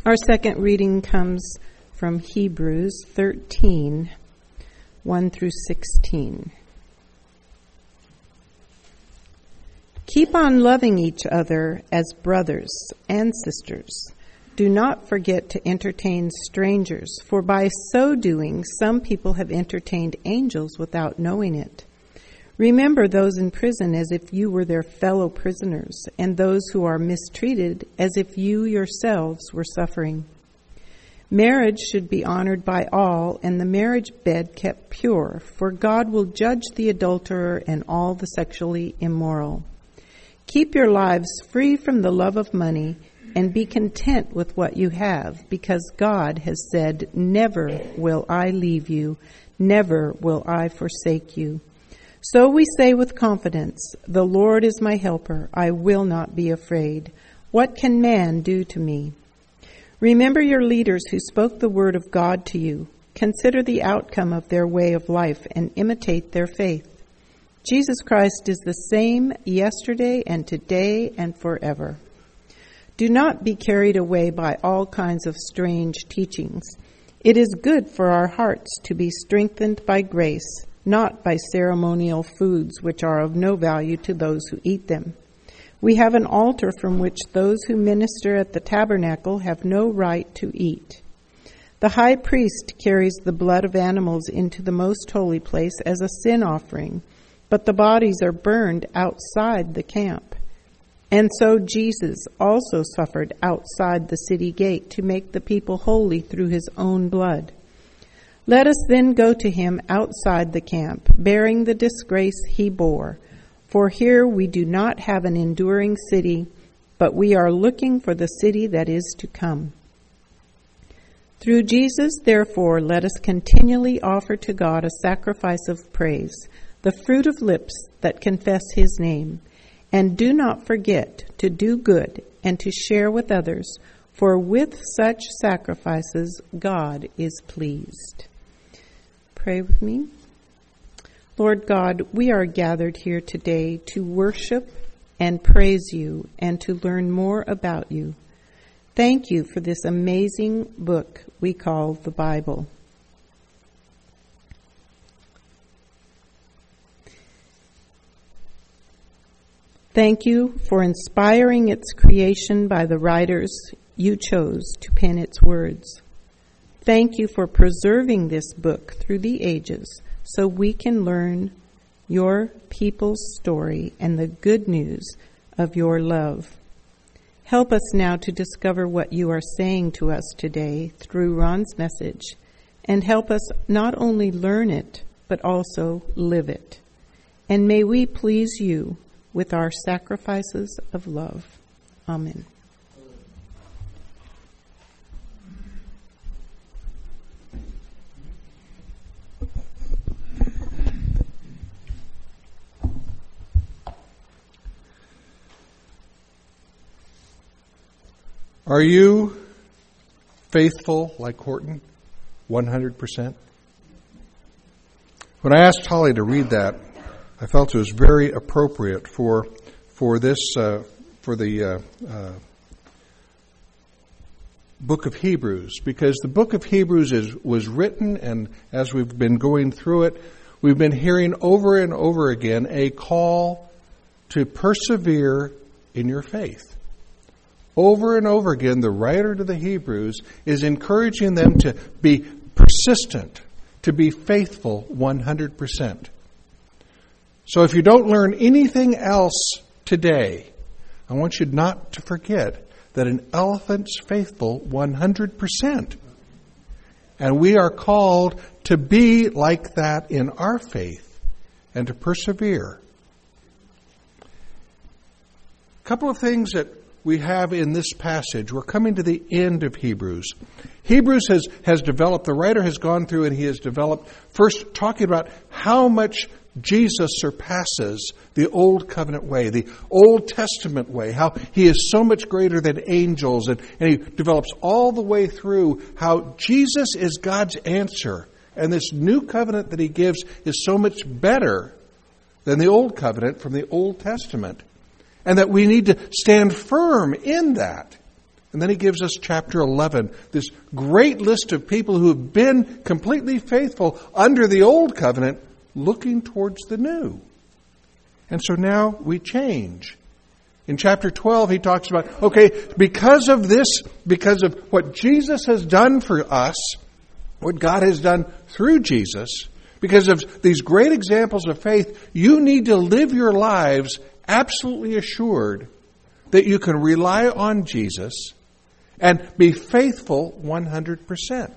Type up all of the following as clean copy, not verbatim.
Our second reading comes from Hebrews 13, 1 through 16. Keep on loving each other as brothers and sisters. Do not forget to entertain strangers, for by so doing, some people have entertained angels without knowing it. Remember those in prison as if you were their fellow prisoners, and those who are mistreated as if you yourselves were suffering. Marriage should be honored by all, and the marriage bed kept pure, for God will judge the adulterer and all the sexually immoral. Keep your lives free from the love of money, and be content with what you have, because God has said, "Never will I leave you, never will I forsake you." So we say with confidence, "The Lord is my helper, I will not be afraid. What can man do to me?" Remember your leaders who spoke the word of God to you. Consider the outcome of their way of life and imitate their faith. Jesus Christ is the same yesterday and today and forever. Do not be carried away by all kinds of strange teachings. It is good for our hearts to be strengthened by grace, not by ceremonial foods which are of no value to those who eat them. We have an altar from which those who minister at the tabernacle have no right to eat. The high priest carries the blood of animals into the most holy place as a sin offering, but the bodies are burned outside the camp. And so Jesus also suffered outside the city gate to make the people holy through his own blood. Let us then go to him outside the camp, bearing the disgrace he bore. For here we do not have an enduring city, but we are looking for the city that is to come. Through Jesus, therefore, let us continually offer to God a sacrifice of praise, the fruit of lips that confess his name. And do not forget to do good and to share with others, for with such sacrifices God is pleased. Pray with me. Lord God, we are gathered here today to worship and praise you and to learn more about you. Thank you for this amazing book we call the Bible. Thank you for inspiring its creation by the writers you chose to pen its words. Thank you for preserving this book through the ages so we can learn your people's story and the good news of your love. Help us now to discover what you are saying to us today through Ron's message, and help us not only learn it, but also live it. And may we please you with our sacrifices of love. Amen. Are you faithful like Horton? 100%? When I asked Holly to read that, I felt it was very appropriate for the book of Hebrews, because the book of Hebrews was written, and as we've been going through it, we've been hearing over and over again a call to persevere in your faith. Over and over again, the writer to the Hebrews is encouraging them to be persistent, to be faithful 100%. So if you don't learn anything else today, I want you not to forget that an elephant's faithful 100%. And we are called to be like that in our faith and to persevere. A couple of things that we have in this passage. We're coming to the end of Hebrews. Hebrews has developed, the writer has gone through and he has developed, first talking about how much Jesus surpasses the Old Covenant way, the Old Testament way, how he is so much greater than angels, and he develops all the way through how Jesus is God's answer, and this new covenant that he gives is so much better than the Old Covenant from the Old Testament, and that we need to stand firm in that And then he gives us chapter 11, this great list of people who have been completely faithful under the old covenant, looking towards the new. And so now we change. In chapter 12, he talks about, okay, because of this, because of what Jesus has done for us, what God has done through Jesus, because of these great examples of faith, you need to live your lives absolutely assured that you can rely on Jesus and be faithful 100%.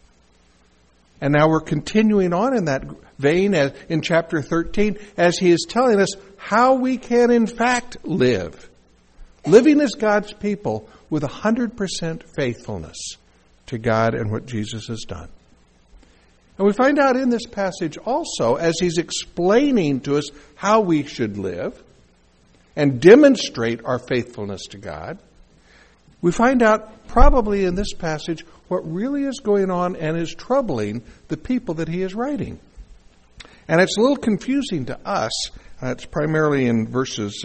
And now we're continuing on in that vein as in chapter 13 as he is telling us how we can in fact live. Living as God's people with 100% faithfulness to God and what Jesus has done. And we find out in this passage also, as he's explaining to us how we should live and demonstrate our faithfulness to God, we find out probably in this passage what really is going on and is troubling the people that he is writing. And it's a little confusing to us. It's primarily in verses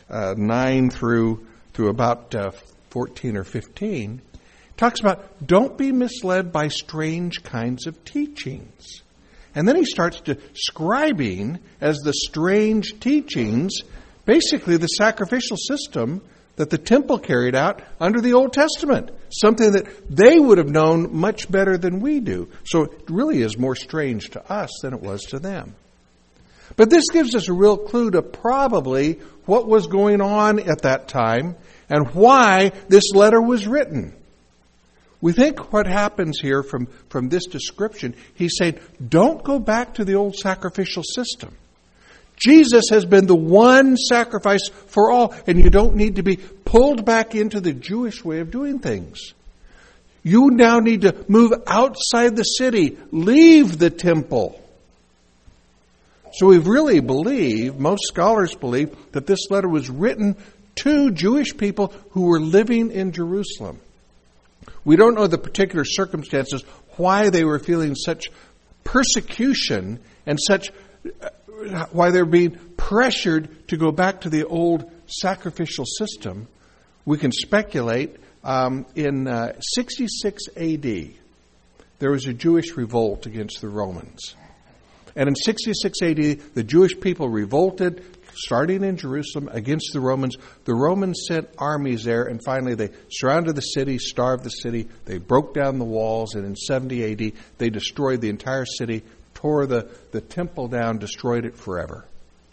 9 through about 14 or 15. It talks about, don't be misled by strange kinds of teachings. And then he starts describing as the strange teachings, basically the sacrificial system that the temple carried out under the Old Testament. Something that they would have known much better than we do. So it really is more strange to us than it was to them. But this gives us a real clue to probably what was going on at that time and why this letter was written. We think what happens here from this description, he's saying, don't go back to the old sacrificial system. Jesus has been the one sacrifice for all, and you don't need to be pulled back into the Jewish way of doing things. You now need to move outside the city, leave the temple. So we really believe, most scholars believe, that this letter was written to Jewish people who were living in Jerusalem. We don't know the particular circumstances why they were feeling such persecution and why they're being pressured to go back to the old sacrificial system. We can speculate. In 66 A.D., there was a Jewish revolt against the Romans. And in 66 A.D., the Jewish people revolted, starting in Jerusalem, against the Romans. The Romans sent armies there, and finally they surrounded the city, starved the city. They broke down the walls, and in 70 A.D., they destroyed the entire city, tore the temple down, destroyed it forever.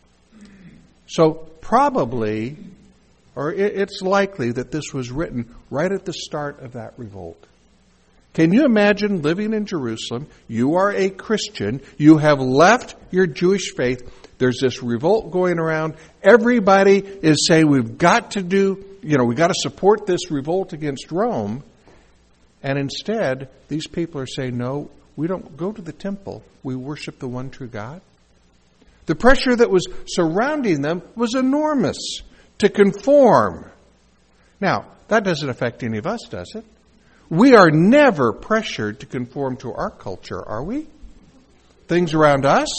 So probably, or it's likely that this was written right at the start of that revolt. Can you imagine living in Jerusalem? You are a Christian. You have left your Jewish faith. There's this revolt going around. Everybody is saying we've got to we've got to support this revolt against Rome. And instead, these people are saying, no, we don't go to the temple. We worship the one true God. The pressure that was surrounding them was enormous to conform. Now, that doesn't affect any of us, does it? We are never pressured to conform to our culture, are we? Things around us?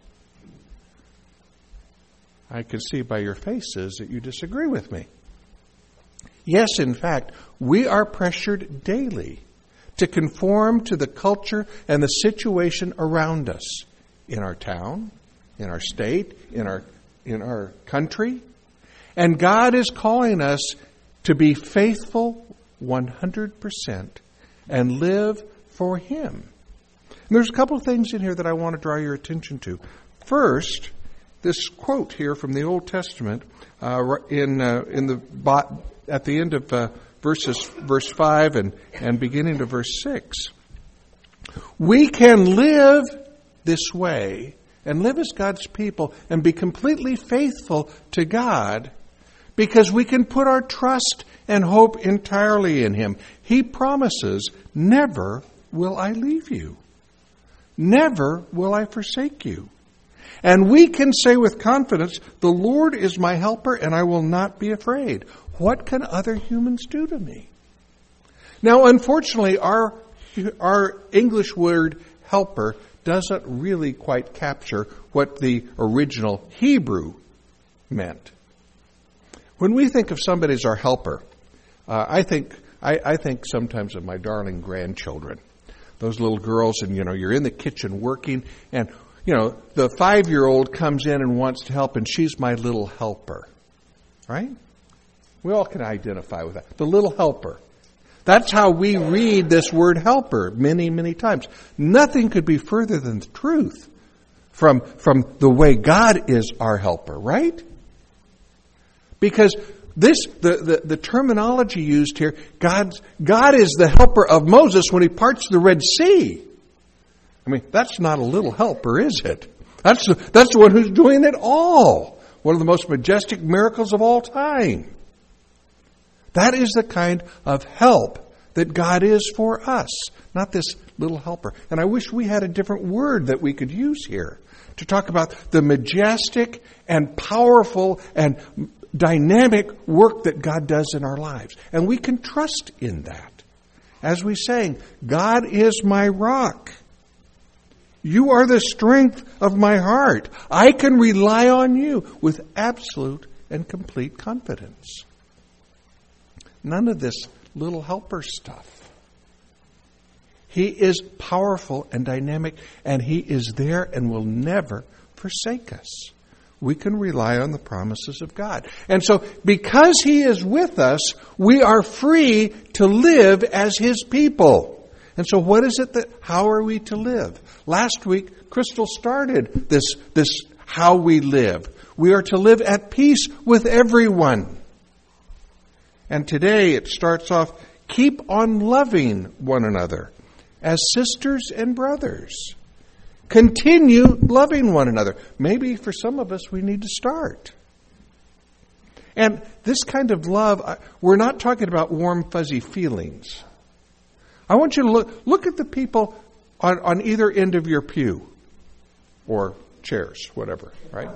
I can see by your faces that you disagree with me. Yes, in fact, we are pressured daily to conform to the culture and the situation around us in our town, in our state, in our country. And God is calling us to be faithful 100% and live for Him. And there's a couple of things in here that I want to draw your attention to. First, this quote here from the Old Testament at the end of verse 5 and beginning to verse 6. We can live this way and live as God's people and be completely faithful to God because we can put our trust and hope entirely in Him. He promises, never will I leave you. Never will I forsake you. And we can say with confidence, the Lord is my helper and I will not be afraid. What can other humans do to me? Now, unfortunately, our English word helper doesn't really quite capture what the original Hebrew meant. When we think of somebody as our helper, I think I think sometimes of my darling grandchildren. Those little girls, and you're in the kitchen working, and the 5-year-old comes in and wants to help, and she's my little helper. Right? We all can identify with that. The little helper. That's how we read this word helper many, many times. Nothing could be further than the truth from the way God is our helper, right? Because the terminology used here, God is the helper of Moses when he parts the Red Sea. I mean, that's not a little helper, is it? That's the one who's doing it all. One of the most majestic miracles of all time. That is the kind of help that God is for us, not this little helper. And I wish we had a different word that we could use here to talk about the majestic and powerful and dynamic work that God does in our lives. And we can trust in that. As we sang, God is my rock. You are the strength of my heart. I can rely on you with absolute and complete confidence. None of this little helper stuff. He is powerful and dynamic, and He is there and will never forsake us. We can rely on the promises of God. And so, because He is with us, we are free to live as His people. And so what is it how are we to live? Last week, Crystal started this how we live. We are to live at peace with everyone. And today it starts off, keep on loving one another as sisters and brothers. Continue loving one another. Maybe for some of us we need to start. And this kind of love, we're not talking about warm, fuzzy feelings. I want you to look at the people on either end of your pew or chairs, whatever, right?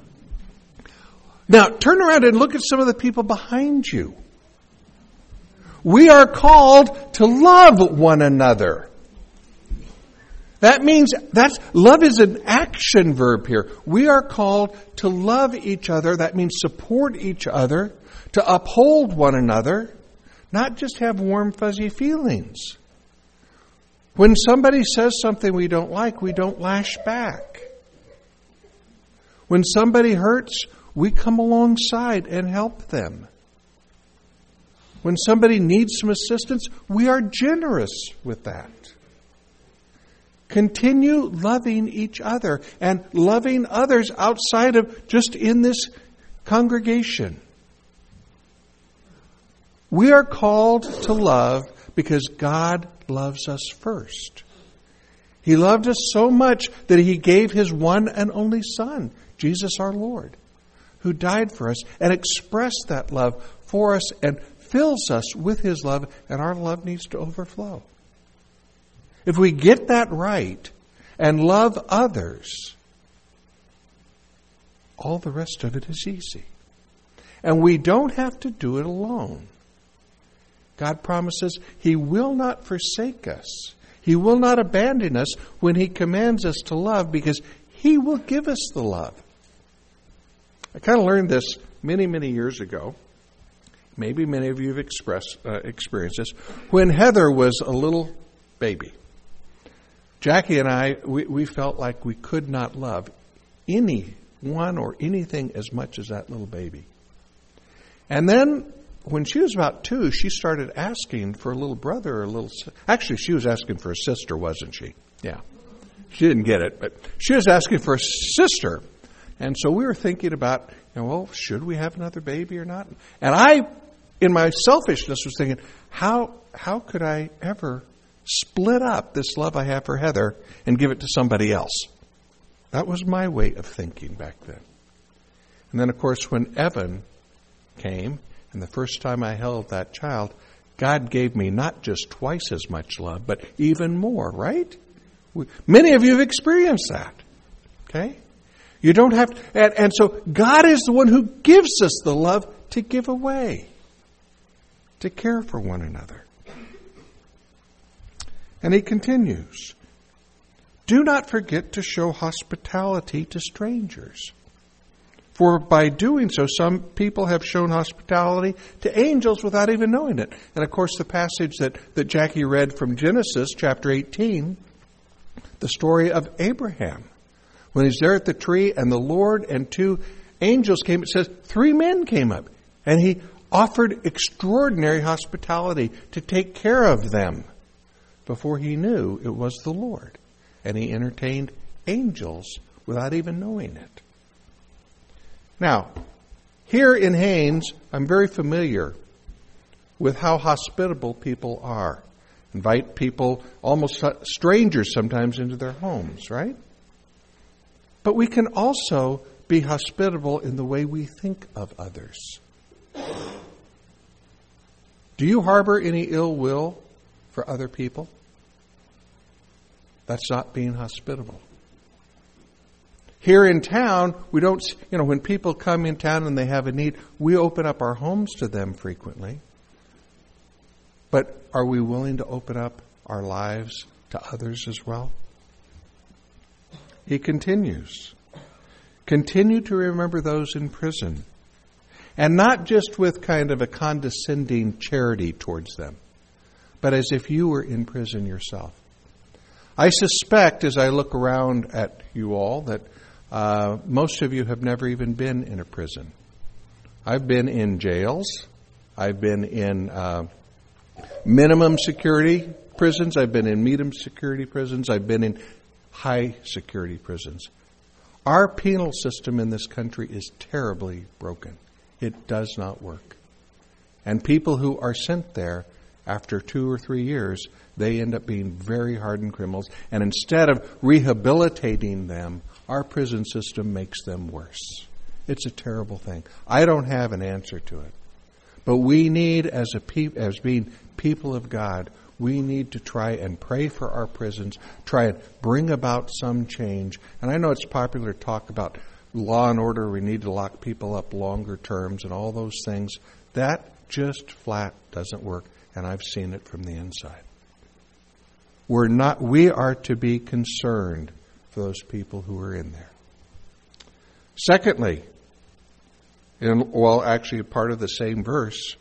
Now, turn around and look at some of the people behind you. We are called to love one another. That means love is an action verb here. We are called to love each other. That means support each other, to uphold one another, not just have warm, fuzzy feelings. When somebody says something we don't like, we don't lash back. When somebody hurts, we come alongside and help them. When somebody needs some assistance, we are generous with that. Continue loving each other and loving others outside of just in this congregation. We are called to love because God loves us first. He loved us so much that He gave His one and only Son, Jesus our Lord, who died for us and expressed that love for us and fills us with His love, and our love needs to overflow. If we get that right and love others, all the rest of it is easy. And we don't have to do it alone. God promises He will not forsake us. He will not abandon us when He commands us to love, because He will give us the love. I kind of learned this many, many years ago. Maybe many of you have experienced this. When Heather was a little baby, Jackie and I, we felt like we could not love anyone or anything as much as that little baby. And then when she was about 2, she started asking for a little brother or actually, she was asking for a sister, wasn't she? Yeah. She didn't get it, but she was asking for a sister. And so we were thinking about, well, should we have another baby or not? And I, in my selfishness, was thinking, how could I ever split up this love I have for Heather and give it to somebody else? That was my way of thinking back then. And then, of course, when Evan came, and the first time I held that child, God gave me not just twice as much love, but even more, right? Many of you have experienced that. Okay? You don't have to, and so God is the one who gives us the love to give away, to care for one another. And He continues, do not forget to show hospitality to strangers. For by doing so, some people have shown hospitality to angels without even knowing it. And of course, the passage that Jackie read from Genesis chapter 18, the story of Abraham. When he's there at the tree and the Lord and two angels came, it says 3 men came up. And he offered extraordinary hospitality to take care of them before he knew it was the Lord. And he entertained angels without even knowing it. Now, here in Haines, I'm very familiar with how hospitable people are. Invite people, almost strangers sometimes, into their homes, right? But we can also be hospitable in the way we think of others. Do you harbor any ill will for other people? That's not being hospitable. Here in town, we don't, when people come in town and they have a need, we open up our homes to them frequently. But are we willing to open up our lives to others as well? He continues. Continue to remember those in prison. And not just with kind of a condescending charity towards them, but as if you were in prison yourself. I suspect, as I look around at you all, that most of you have never even been in a prison. I've been in jails. I've been in minimum security prisons. I've been in medium security prisons. I've been in high security prisons. Our penal system in this country is terribly broken. It does not work. And people who are sent there after 2 or 3 years, they end up being very hardened criminals. And instead of rehabilitating them, our prison system makes them worse. It's a terrible thing. I don't have an answer to it. But we need, as being people of God, we need to try and pray for our prisons, try and bring about some change. And I know it's popular to talk about law and order, we need to lock people up longer terms and all those things. That just flat doesn't work, and I've seen it from the inside. We are to be concerned for those people who are in there. Secondly, actually part of the same verse,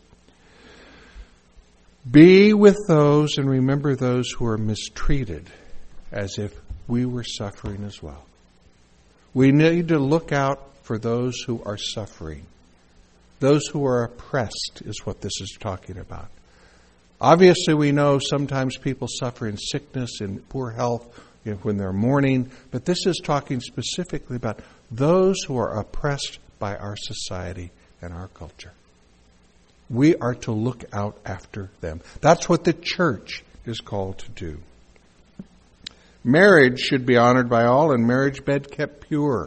be with those and remember those who are mistreated as if we were suffering as well. We need to look out for those who are suffering. Those who are oppressed is what this is talking about. Obviously, we know sometimes people suffer in sickness and poor health when they're mourning, but this is talking specifically about those who are oppressed by our society and our culture. We are to look out after them. That's what the church is called to do. Marriage should be honored by all, and marriage bed kept pure.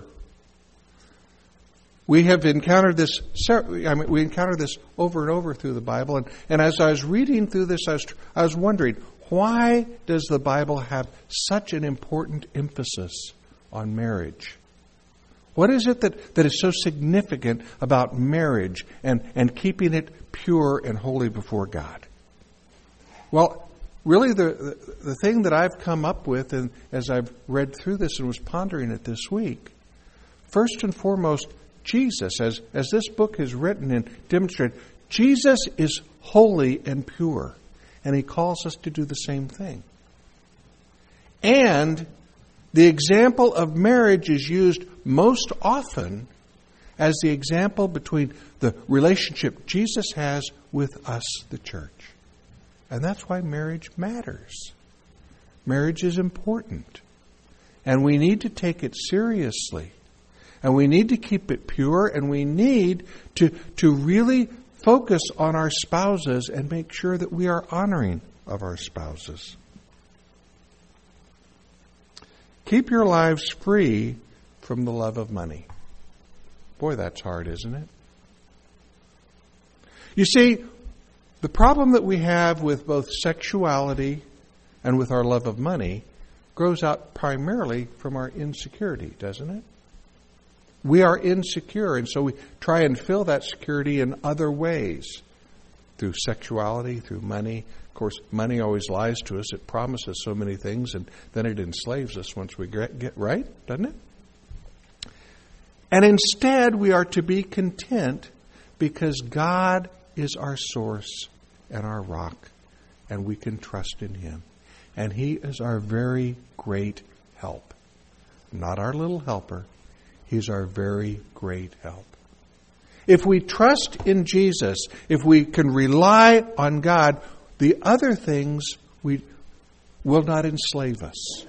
We have encountered this. We encounter this over and over through the Bible, and as I was reading through this, I was wondering, why does the Bible have such an important emphasis on marriage? What is it that is so significant about marriage and keeping it pure and holy before God? Well, really, the thing that I've come up with, and as I've read through this and was pondering it this week, first and foremost, Jesus, as this book is written and demonstrated, Jesus is holy and pure, and He calls us to do the same thing. And the example of marriage is used most often as the example between the relationship Jesus has with us, the church. And that's why marriage matters. Marriage is important. And we need to take it seriously. And we need to keep it pure. And we need to really focus on our spouses and make sure that we are honoring of our spouses. Keep your lives free from the love of money. Boy, that's hard, isn't it? You see, the problem that we have with both sexuality and with our love of money grows out primarily from our insecurity, doesn't it? We are insecure, and so we try and fill that security in other ways. Through sexuality, through money. Of course, money always lies to us. It promises so many things, and then it enslaves us once we get right, doesn't it? And instead, we are to be content because God is our source and our rock, and we can trust in Him. And He is our very great help. Not our little helper. He's our very great help. If we trust in Jesus, if we can rely on God, the other things will not enslave us.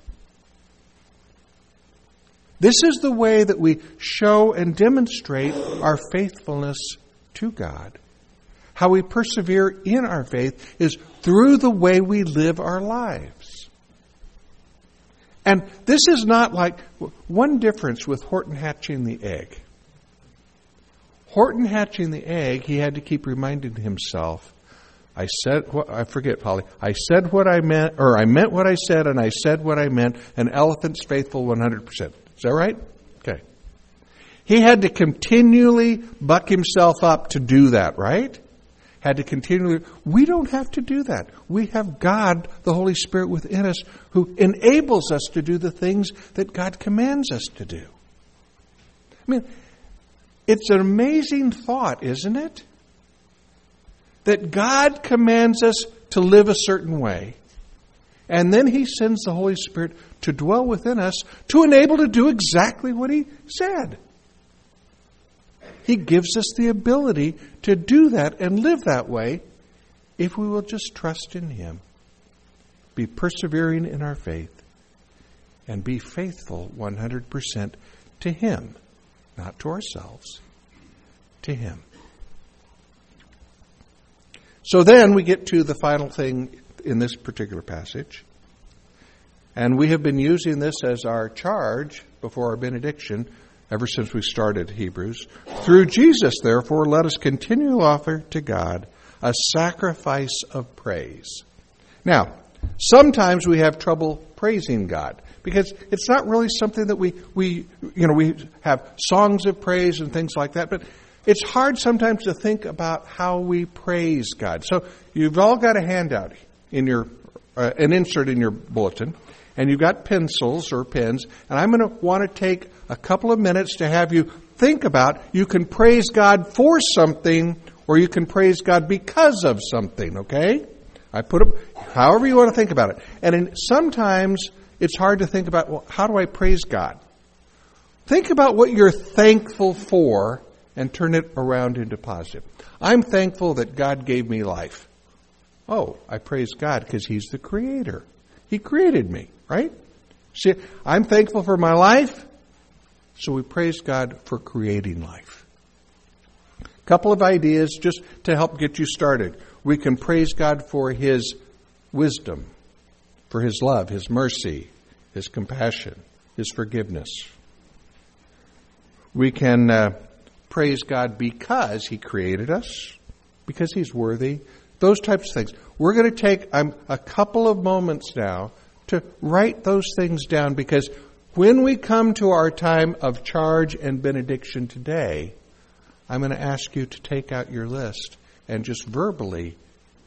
This is the way that we show and demonstrate our faithfulness to God. How we persevere in our faith is through the way we live our lives. And this is not like one difference with Horton hatching the egg. Horton hatching the egg, he had to keep reminding himself, I said what I meant, or I meant what I said, and I said what I meant. An elephant's faithful 100%. Is that right? Okay. He had to continually buck himself up to do that, right? Had to continually. We don't have to do that. We have God, the Holy Spirit within us, who enables us to do the things that God commands us to do. I mean, it's an amazing thought, isn't it? That God commands us to live a certain way. And then He sends the Holy Spirit to dwell within us to enable to do exactly what He said. He gives us the ability to do that and live that way if we will just trust in Him, be persevering in our faith, and be faithful 100% to Him, not to ourselves, to Him. So then we get to the final thing in this particular passage. And we have been using this as our charge before our benediction ever since we started Hebrews. Through Jesus, therefore, let us continually offer to God a sacrifice of praise. Now, sometimes we have trouble praising God because it's not really something that we have songs of praise and things like that, but it's hard sometimes to think about how we praise God. So you've all got a handout in your an insert in your bulletin, and you've got pencils or pens, and I'm going to want to take a couple of minutes to have you think about, you can praise God for something, or you can praise God because of something, okay? I put them, however you want to think about it. And sometimes it's hard to think about, well, how do I praise God? Think about what you're thankful for and turn it around into positive. I'm thankful that God gave me life. Oh, I praise God because He's the Creator. He created me, right? See, I'm thankful for my life, so we praise God for creating life. A couple of ideas just to help get you started. We can praise God for His wisdom, for His love, His mercy, His compassion, His forgiveness. We can praise God because He created us, because He's worthy, those types of things. We're going to take a couple of moments now to write those things down, because when we come to our time of charge and benediction today, I'm going to ask you to take out your list and just verbally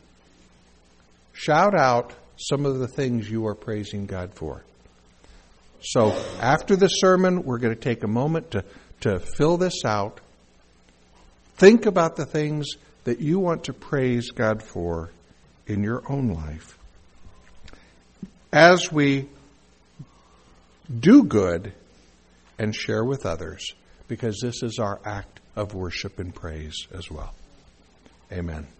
shout out some of the things you are praising God for. So after the sermon, we're going to take a moment to fill this out. Think about the things that you want to praise God for in your own life. As we do good and share with others, because this is our act of worship and praise as well. Amen.